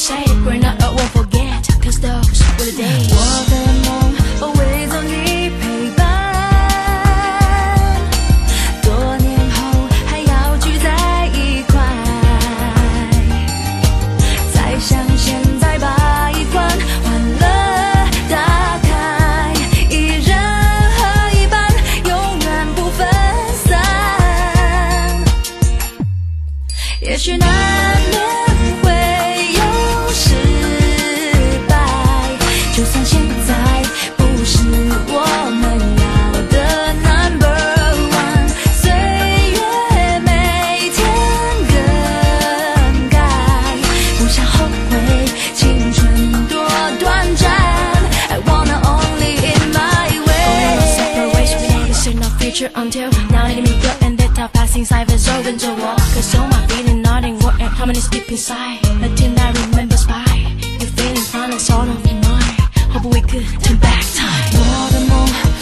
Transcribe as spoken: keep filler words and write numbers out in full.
say it, growing up I won't forget, cause those were the days. 我的梦哦会做你陪伴，多年后还要聚在一块，再像现在把一罐欢乐打开，一人喝一半，永远不分散。也许难免会有失败，就算现在不是我们要的 number one， 岁月每天更改，不想后悔青春多短暂。I wanna only in my way. No separate ways, we never see no future until now. Letting me go and that top passing side is so 跟着我 cause all my feeling nothing work and harmony deep inside. Nothing I remember by. You feeling fine, it's all of mine. Hope we could turn back time. 我的梦